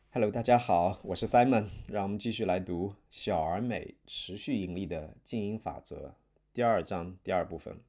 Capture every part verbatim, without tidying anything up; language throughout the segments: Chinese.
Hello，大家好，我是 Simon，让我们继续来读小而美持续盈利的经营法则第二章第二部分：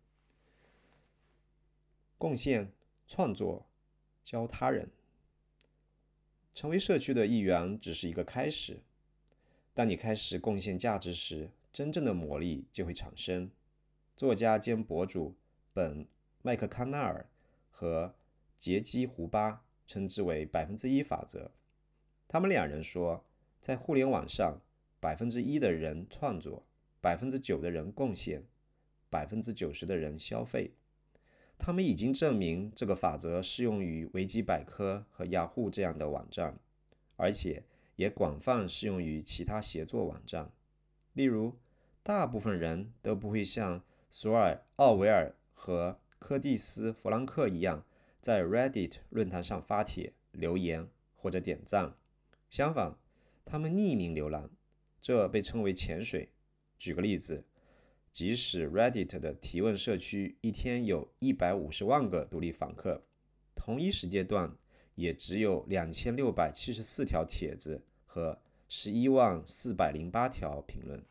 贡献、创作、教他人。成为社区的一员只是一个开始，当你开始贡献价值时，真正的魔力就会产生。作家兼博主本·麦克康纳尔和杰基·胡巴称之为百分之一法则。他们两人说，在互联网上，百分之一的人创作，百分之九的人贡献，百分之九十的人消费。他们已经证明这个法则适用于维基百科和雅虎这样的网站，而且也广泛适用于其他协作网站。例如，大部分人都不会像索尔·奥维尔和柯蒂斯·弗兰克一样，在 Reddit 论坛上发帖、留言或者点赞。相反，他们匿名浏览，这被称为潜水。举个例子，即使 Reddit 的提问社区一天有一百五十万个独立访客，同一时间段也只有两千六百七十四条帖子和十一万四百零八条评论。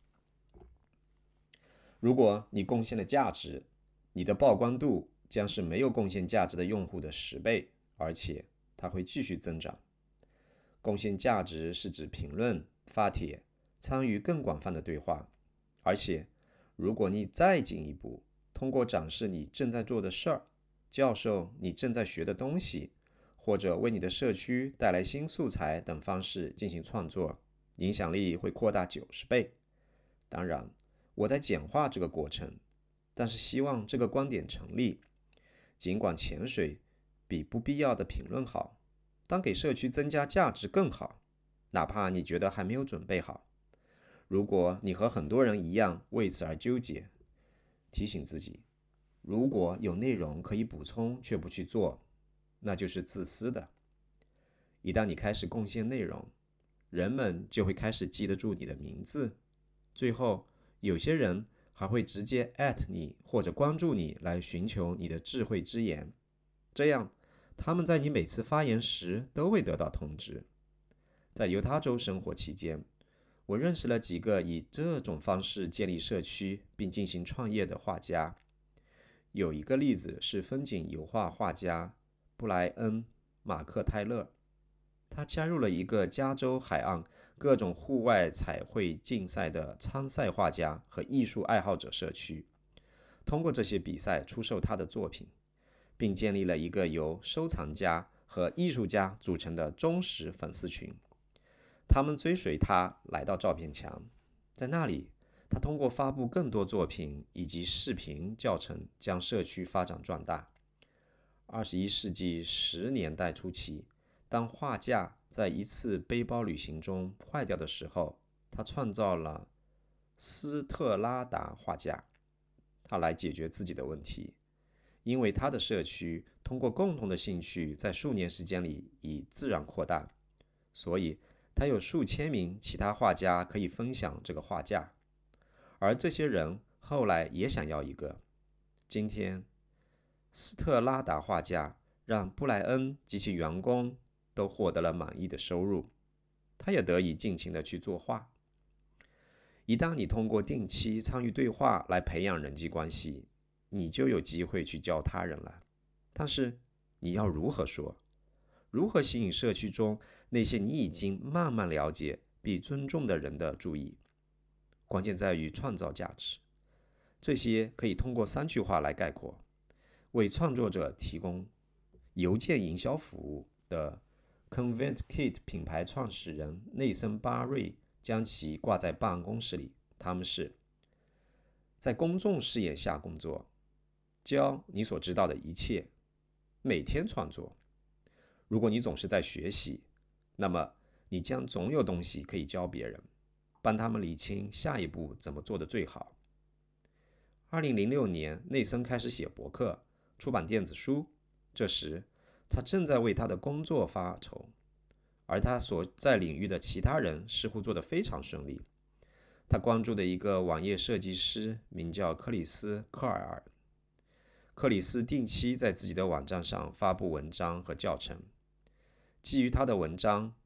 如果你贡献了价值，你的曝光度将是没有贡献价值的用户的十倍，而且它会继续增长。贡献价值是指评论、发帖、参与更广泛的对话。而且，如果你再进一步，通过展示你正在做的事儿，教授你正在学的东西，或者为你的社区带来新素材等方式进行创作，影响力会扩大九十倍。当然，我在简化这个过程，但是希望这个观点成立。尽管潜水比不必要的评论好，当给社区增加价值更好，哪怕你觉得还没有准备好。如果你和很多人一样为此而纠结，提醒自己，如果有内容可以补充却不去做，那就是自私的。一旦你开始贡献内容，人们就会开始记得住你的名字，最后有些人还会直接 at 你或者关注你来寻求你的智慧之言，这样他们在你每次发言时都会得到通知。在犹他州生活期间，我认识了几个以这种方式建立社区并进行创业的画家。有一个例子是风景油画画家布莱恩·马克泰勒，他加入了一个加州海岸各种户外彩绘竞赛的参赛画家和艺术爱好者社区，通过这些比赛出售他的作品，并建立了一个由收藏家和艺术家组成的忠实粉丝群。他们追随他来到照片墙，在那里，他通过发布更多作品以及视频教程，将社区发展壮大。二十一世纪十年代初期，当画架在一次背包旅行中坏掉的时候，他创造了斯特拉达画架，他来解决自己的问题。因为他的社区通过共同的兴趣在数年时间里以自然扩大，所以他有数千名其他画家可以分享这个画架，而这些人后来也想要一个。今天，斯特拉达画架让布莱恩及其员工都获得了满意的收入，他也得以尽情地去作画。一旦你通过定期参与对话来培养人际关系，你就有机会去教他人了。但是你要如何说？如何吸引社区中那些你已经慢慢了解并尊重的人的注意？关键在于创造价值。这些可以通过三句话来概括。为创作者提供邮件营销服务的 ConvertKit 品牌创始人内森·巴瑞将其挂在办公室里。他们是在公众视野下工作，教你所知道的一切，每天创作。如果你总是在学习，那么你将总有东西可以教别人，帮他们理清下一步怎么做得最好。二零零六年，内森开始写博客，出版电子书。这时，他正在为他的工作发愁，而他所在领域的其他人似乎做得非常顺利。他关注的一个网页设计师名叫克里斯·科尔。克里斯定期在自己的网站上发布文章和教程。基于他的文章，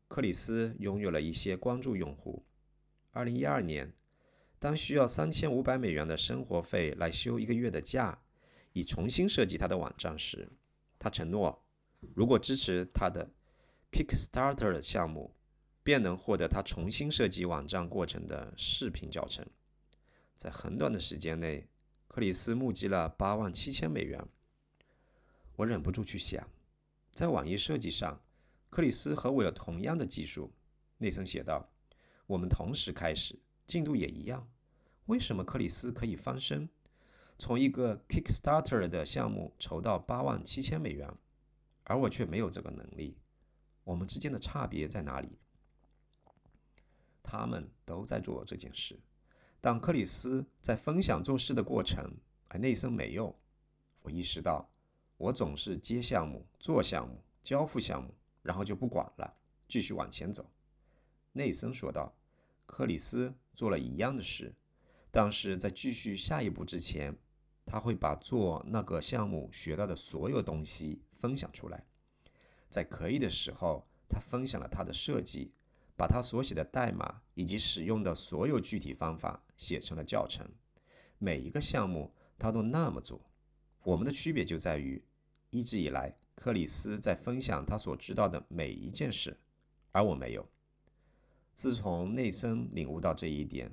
克里斯拥有了一些关注用户。二零一二年，当需要三千五百美元的生活费来休一个月的假，以重新设计他的网站时，他承诺，如果支持他的 Kickstarter 项目，便能获得他重新设计网站过程的视频教程。在很短的时间内，克里斯募集了八万七千美元。我忍不住去想，在网页设计上，克里斯和我有同样的技术。内森写道，我们同时开始，进度也一样。为什么克里斯可以翻身，从一个 Kickstarter 的项目筹到八万七千美元，而我却没有这个能力？我们之间的差别在哪里？他们都在做这件事，但克里斯在分享做事的过程，而内森没有。我意识到，我总是接项目、做项目、交付项目，然后就不管了，继续往前走。内森说道，克里斯做了一样的事，但是在继续下一步之前，他会把做那个项目学到的所有东西分享出来。在可以的时候，他分享了他的设计，把他所写的代码以及使用的所有具体方法写成了教程。每一个项目他都那么做。我们的区别就在于，一直以来克里斯在分享他所知道的每一件事，而我没有。自从内森领悟到这一点，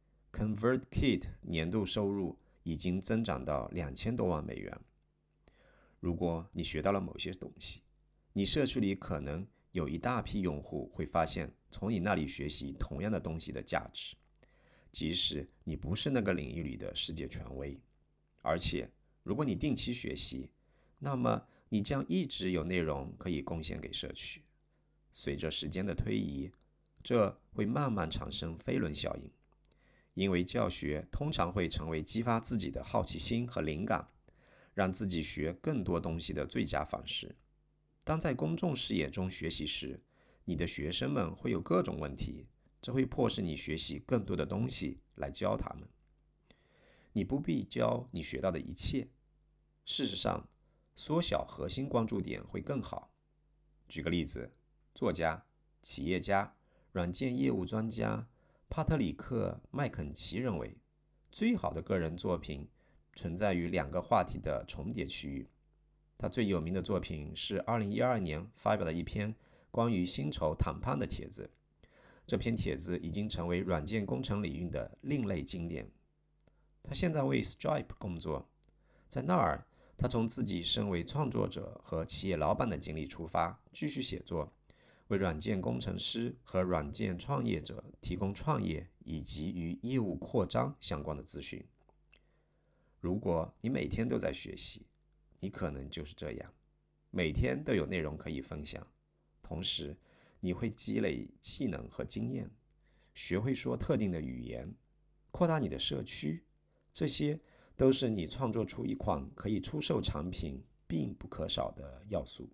ConvertKit 年度收入已经增长到两千多万美元。如果你学到了某些东西，你社区里可能有一大批用户会发现从你那里学习同样的东西的价值，即使你不是那个领域里的世界权威。而且如果你定期学习，那么你将一直有内容可以贡献给社区。随着时间的推移，这会慢慢产生飞轮效应，因为教学通常会成为激发自己的好奇心和灵感，让自己学更多东西的最佳方式。当在公众视野中学习时，你的学生们会有各种问题，这会迫使你学习更多的东西来教他们。你不必教你学到的一切，事实上，缩小核心关注点会更好。举个例子，作家、企业家、软件业务专家帕特里克·麦肯齐认为，最好的个人作品存在于两个话题的重叠区域。他最有名的作品是二零一二年发表的一篇关于薪酬谈判的帖子。这篇帖子已经成为软件工程领域的另类经典。他现在为 Stripe 工作，在那儿，他从自己身为创作者和企业老板的经历出发，继续写作，为软件工程师和软件创业者提供创业以及与业务扩张相关的资讯。如果你每天都在学习，你可能就是这样，每天都有内容可以分享，同时你会积累技能和经验，学会说特定的语言，扩大你的社区，这些都是你创作出一款可以出售产品必不可少的要素。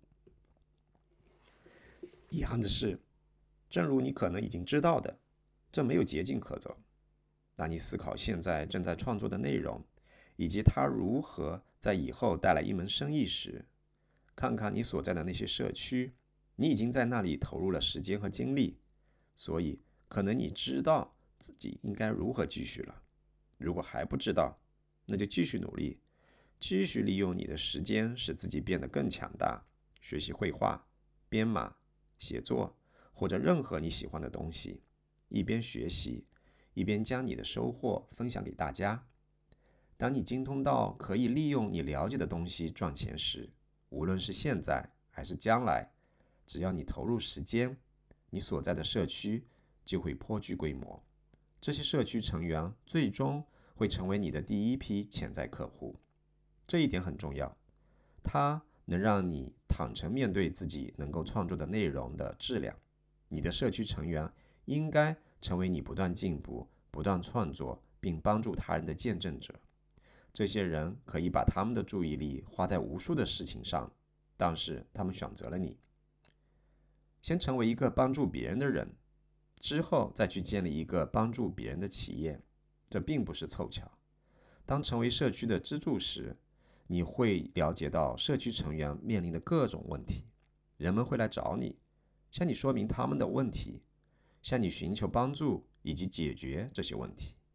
遗憾的是，正如你可能已经知道的，这没有捷径可走。当你思考现在正在创作的内容，以及它如何在以后带来一门生意时，看看你所在的那些社区，你已经在那里投入了时间和精力，所以可能你知道自己应该如何继续了。如果还不知道，那就继续努力，继续利用你的时间使自己变得更强大，学习绘画、编码、写作或者任何你喜欢的东西，一边学习，一边将你的收获分享给大家。当你精通到可以利用你了解的东西赚钱时，无论是现在还是将来，只要你投入时间，你所在的社区就会颇具规模。这些社区成员最终会成为你的第一批潜在客户。这一点很重要，它能让你坦诚面对自己能够创作的内容的质量。你的社区成员应该成为你不断进步、不断创作并帮助他人的见证者。这些人可以把他们的注意力花在无数的事情上，但是他们选择了你。先成为一个帮助别人的人，之后再去建立一个帮助别人的企业，这并不是凑巧。当成为社区的支柱时，你会了解到社区成员面临的各种问题，人们会来找你， 向你说明他们的问题，向你寻求帮助以及解决这些问题。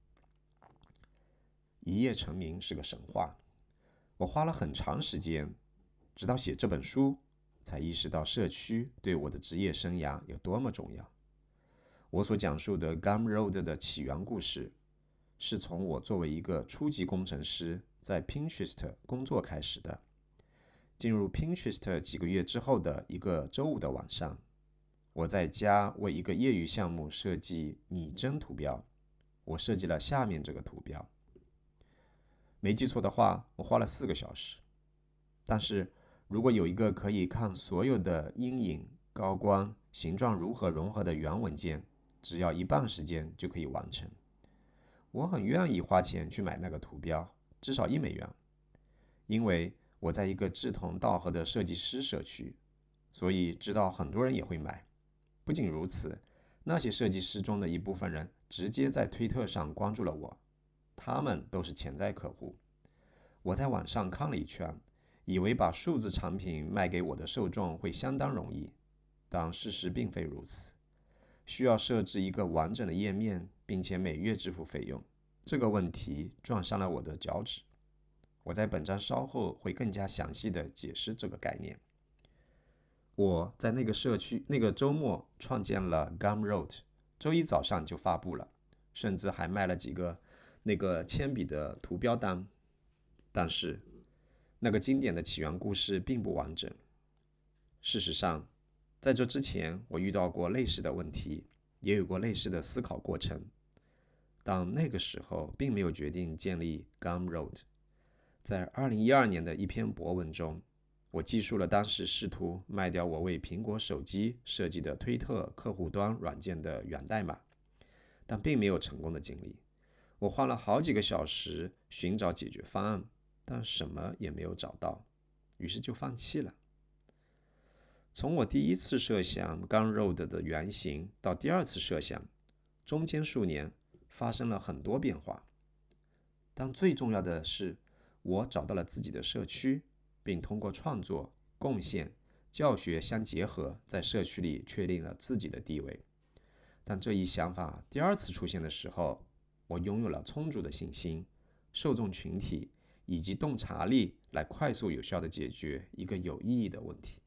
一夜成名是个神话，我花了很长时间，直到写这本书，才意识到社区对我的职业生涯有多么重要。我所讲述的 Gumroad 的起源故事，是从我作为一个初级工程师在 Pinterest 工作开始的。进入 Pinterest 几个月之后的一个周五的晚上，我在家为一个业余项目设计拟真图标。我设计了下面这个图标，没记错的话，我花了四个小时。但是如果有一个可以看所有的阴影、高光、形状如何融合的原文件，只要一半时间就可以完成。我很愿意花钱去买那个图标，至少一美元，因为我在一个志同道合的设计师社区，所以知道很多人也会买。不仅如此，那些设计师中的一部分人直接在推特上关注了我，他们都是潜在客户。我在网上看了一圈，以为把数字产品卖给我的受众会相当容易，但事实并非如此。需要设置一个完整的页面，并且每月支付费用。这个问题撞上了我的脚趾。我在本章稍后会更加详细的解释这个概念。我在那个社区那个周末创建了 Gumroad， 周一早上就发布了，甚至还卖了几个那个铅笔的图标单。但是那个经典的起源故事并不完整。事实上，在这之前，我遇到过类似的问题，也有过类似的思考过程，但那个时候并没有决定建立 Gumroad。在二零一二年的一篇博文中，我记述了当时试图卖掉我为苹果手机设计的推特客户端软件的源代码，但并没有成功的经历。我花了好几个小时寻找解决方案，但什么也没有找到，于是就放弃了。从我第一次设想 Gumroad 的原型到第二次设想，中间数年发生了很多变化。但最重要的是，我找到了自己的社区，并通过创作、贡献、教学相结合，在社区里确定了自己的地位。但这一想法第二次出现的时候，我拥有了充足的信心、受众群体以及洞察力，来快速有效地解决一个有意义的问题。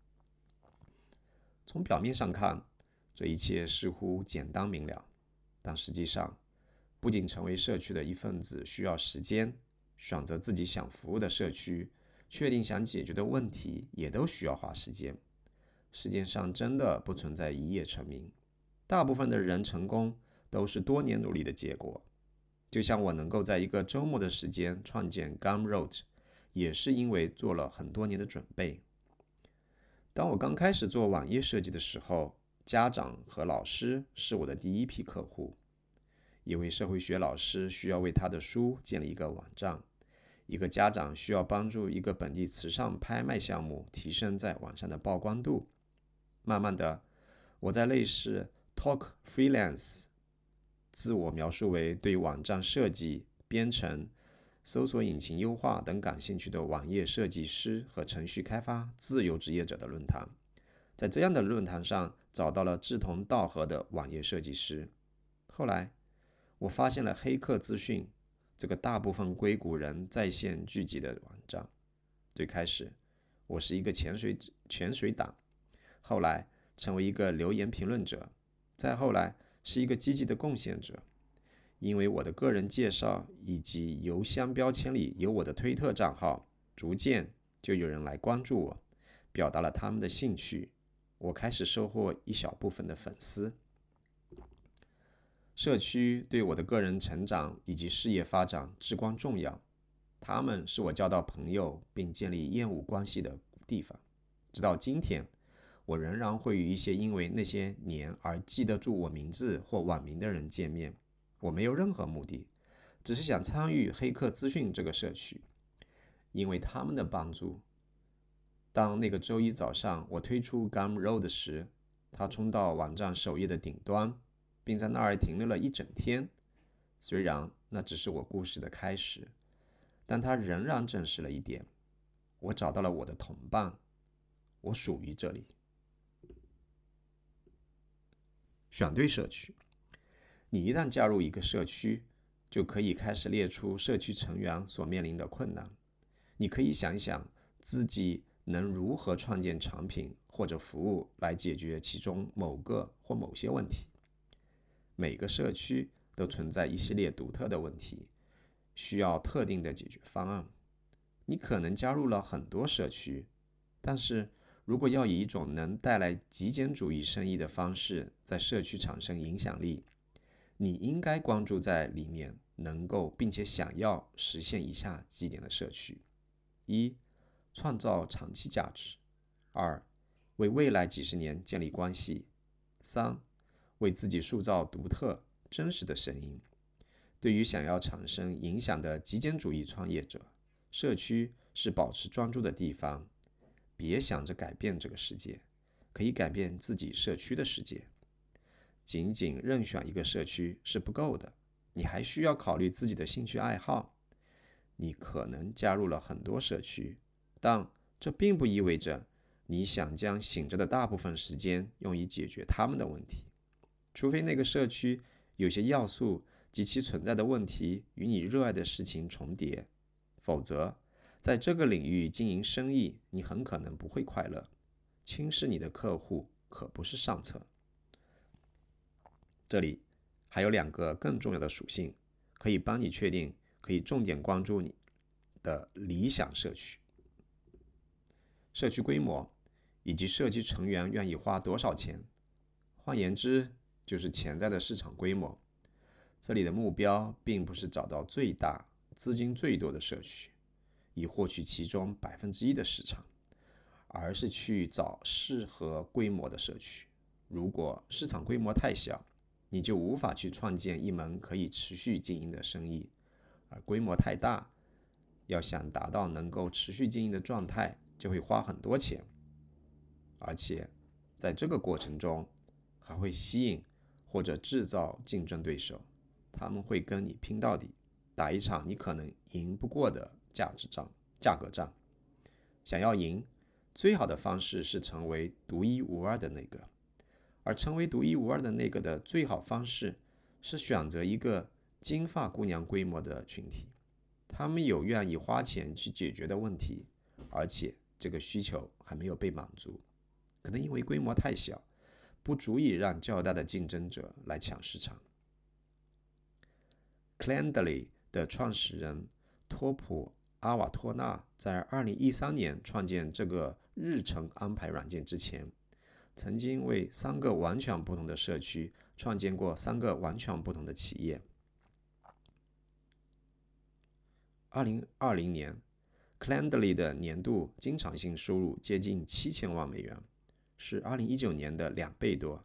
从表面上看，这一切似乎简单明了，但实际上，不仅成为社区的一份子需要时间，选择自己想服务的社区，确定想解决的问题也都需要花时间。世界上真的不存在一夜成名，大部分的人成功都是多年努力的结果。就像我能够在一个周末的时间创建 Gumroad， 也是因为做了很多年的准备。当我刚开始做网页设计的时候，家长和老师是我的第一批客户。一位社会学老师需要为他的书建立一个网站，一个家长需要帮助一个本地慈善拍卖项目提升在网上的曝光度。慢慢的，我在类似 Talk Freelance 自我描述为对网站设计、编程、搜索引擎优化等感兴趣的网页设计师和程序开发自由职业者的论坛，在这样的论坛上找到了志同道合的网页设计师。后来我发现了黑客资讯这个大部分硅谷人在线聚集的网站。最开始我是一个潜水潜水党，后来成为一个留言评论者，再后来是一个积极的贡献者。因为我的个人介绍以及邮箱标签里有我的推特账号，逐渐就有人来关注我，表达了他们的兴趣。我开始收获一小部分的粉丝。社区对我的个人成长以及事业发展至关重要，他们是我交到朋友并建立业务关系的地方。直到今天，我仍然会与一些因为那些年而记得住我名字或网名的人见面。我没有任何目的，只是想参与黑客资讯这个社区，因为他们的帮助。当那个周一早上我推出 Gumroad 时，他冲到网站首页的顶端，并在那儿停留了一整天。虽然那只是我故事的开始，但它仍然证实了一点：我找到了我的同伴，我属于这里。 选对社区。你一旦加入一个社区，就可以开始列出社区成员所面临的困难。你可以想想自己能如何创建产品或者服务来解决其中某个或某些问题。每个社区都存在一系列独特的问题，需要特定的解决方案。你可能加入了很多社区，但是如果要以一种能带来极简主义生意的方式在社区产生影响力，你应该关注在里面能够并且想要实现以下几点的社区：一、创造长期价值；二、为未来几十年建立关系；三、为自己塑造独特、真实的声音。对于想要产生影响的极简主义创业者，社区是保持专注的地方。别想着改变这个世界，可以改变自己社区的世界。仅仅任选一个社区是不够的，你还需要考虑自己的兴趣爱好。你可能加入了很多社区，但这并不意味着你想将醒着的大部分时间用于解决他们的问题，除非那个社区有些要素及其存在的问题与你热爱的事情重叠，否则在这个领域经营生意，你很可能不会快乐。轻视你的客户可不是上策。这里还有两个更重要的属性，可以帮你确定可以重点关注你的理想社区。社区规模以及社区成员愿意花多少钱，换言之，就是潜在的市场规模。这里的目标并不是找到最大、资金最多的社区，以获取其中百分之一的市场，而是去找适合规模的社区。如果市场规模太小，你就无法去创建一门可以持续经营的生意；而规模太大，要想达到能够持续经营的状态，就会花很多钱，而且在这个过程中还会吸引或者制造竞争对手，他们会跟你拼到底，打一场你可能赢不过的价值战、价格战。想要赢，最好的方式是成为独一无二的那个，而成为独一无二的那个的最好方式是选择一个金发姑娘规模的群体，他们有愿意花钱去解决的问题，而且这个需求还没有被满足，可能因为规模太小，不足以让较大的竞争者来抢市场。Calendly 的创始人托普阿瓦托纳在二零一三年创建这个日程安排软件之前，曾经为三个完全不同的社区创建过三个完全不同的企业。二零二零年 Calendly 的年度经常性收入接近七千万美元，是二零一九年的两倍多。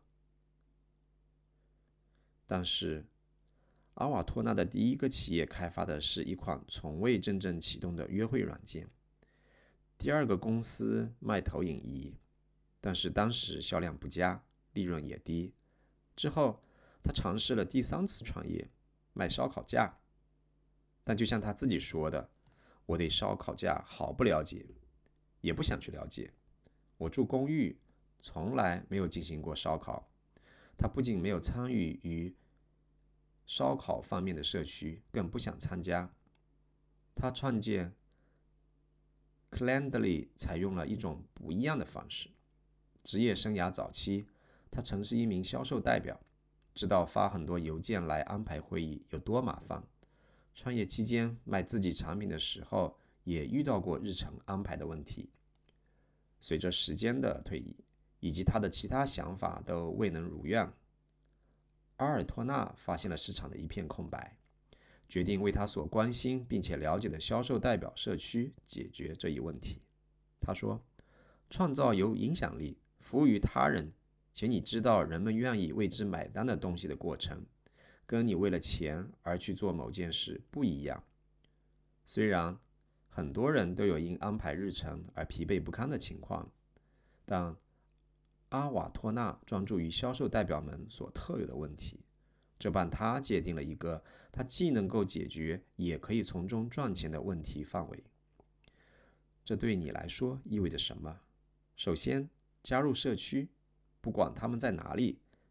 但是阿瓦托纳的第一个企业开发的是一款从未真正启动的约会软件，第二个公司卖投影仪，但是当时销量不佳，利润也低。之后他尝试了第三次创业，卖烧烤架，但就像他自己说的，我对烧烤架毫不了解，也不想去了解。我住公寓，从来没有进行过烧烤。他不仅没有参与于烧烤方面的社区，更不想参加。他创建 Calendly 采用了一种不一样的方式。职业生涯早期，他曾是一名销售代表，知道发很多邮件来安排会议有多麻烦。创业期间卖自己产品的时候，也遇到过日程安排的问题。随着时间的推移，以及他的其他想法都未能如愿，阿尔托纳发现了市场的一片空白，决定为他所关心并且了解的销售代表社区解决这一问题。他说，创造有影响力、服务于他人，且你知道人们愿意为之买单的东西的过程，跟你为了钱而去做某件事不一样。虽然很多人都有因安排日程而疲惫不堪的情况，但阿瓦托纳专注于销售代表们所特有的问题，这帮他界定了一个他既能够解决也可以从中赚钱的问题范围。这对你来说意味着什么？首先，加入社区，不管他们在哪里，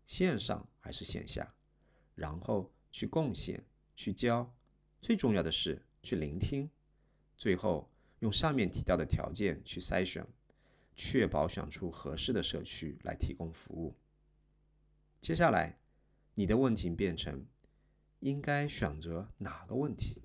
线上还是线下，然后去贡献、去教，最重要的是去聆听，最后用上面提到的条件去筛选，确保选出合适的社区来提供服务。接下来，你的问题变成应该选择哪个问题？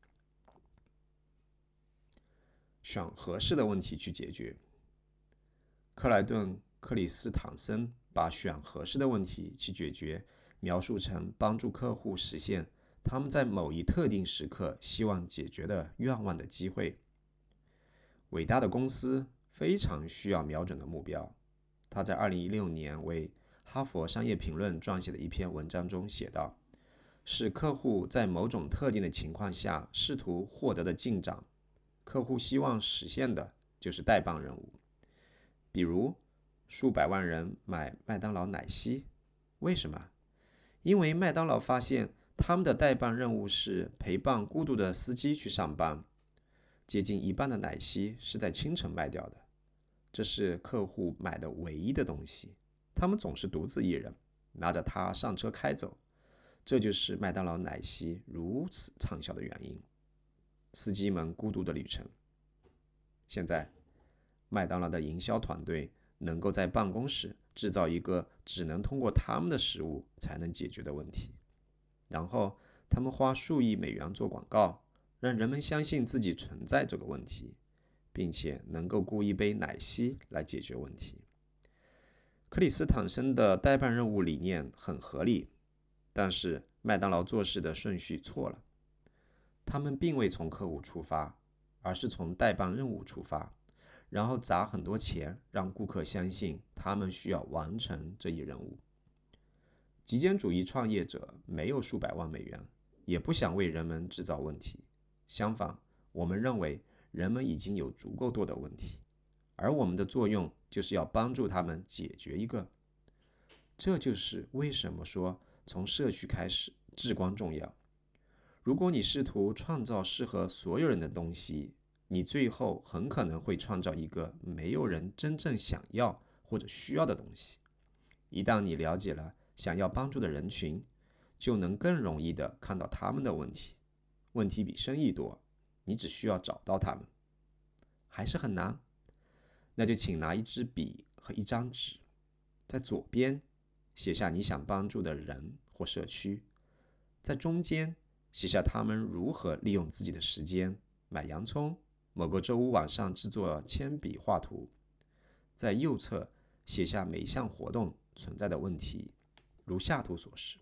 选合适的问题去解决。克莱顿·克里斯坦森把选合适的问题去解决描述成帮助客户实现他们在某一特定时刻希望解决的愿望的机会。伟大的公司非常需要瞄准的目标。他在二零一六年为哈佛商业评论撰写的一篇文章中写道，是客户在某种特定的情况下试图获得的进展。客户希望实现的就是代办任务，比如数百万人买麦当劳奶昔。为什么？因为麦当劳发现他们的代办任务是陪伴孤独的司机去上班，接近一半的奶昔是在清晨卖掉的，这是客户买的唯一的东西。他们总是独自一人，拿着它上车开走，这就是麦当劳奶昔如此畅销的原因。司机们孤独的旅程。现在，麦当劳的营销团队能够在办公室制造一个只能通过他们的食物才能解决的问题，然后他们花数亿美元做广告，让人们相信自己存在这个问题，并且能够雇一杯奶昔来解决问题。克里斯坦森的代办任务理念很合理，但是麦当劳做事的顺序错了。他们并未从客户出发，而是从代办任务出发，然后砸很多钱让顾客相信他们需要完成这一任务。极简主义创业者没有数百万美元，也不想为人们制造问题。相反，我们认为人们已经有足够多的问题，而我们的作用就是要帮助他们解决一个。这就是为什么说从社区开始至关重要。如果你试图创造适合所有人的东西，你最后很可能会创造一个没有人真正想要或者需要的东西。一旦你了解了想要帮助的人群，就能更容易地看到他们的问题。问题比生意多，你只需要找到他们。还是很难？那就请拿一支笔和一张纸，在左边写下你想帮助的人或社区，在中间写下他们如何利用自己的时间买洋葱，某个周五晚上制作铅笔画图，在右侧写下每项活动存在的问题，如下图所示。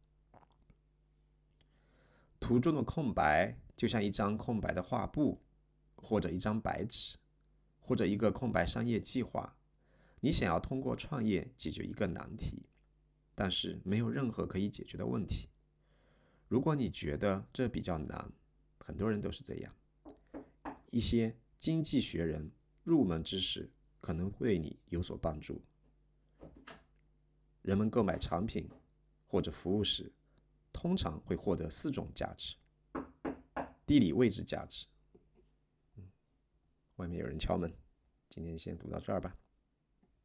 图中的空白就像一张空白的画布，或者一张白纸，或者一个空白商业计划。你想要通过创业解决一个难题，但是没有任何可以解决的问题。如果你觉得这比较难，很多人都是这样。一些经济学人入门知识可能对你有所帮助。人们购买产品或者服务时，通常会获得四种价值。地理位置价值。嗯，外面有人敲门，今天先读到这儿吧。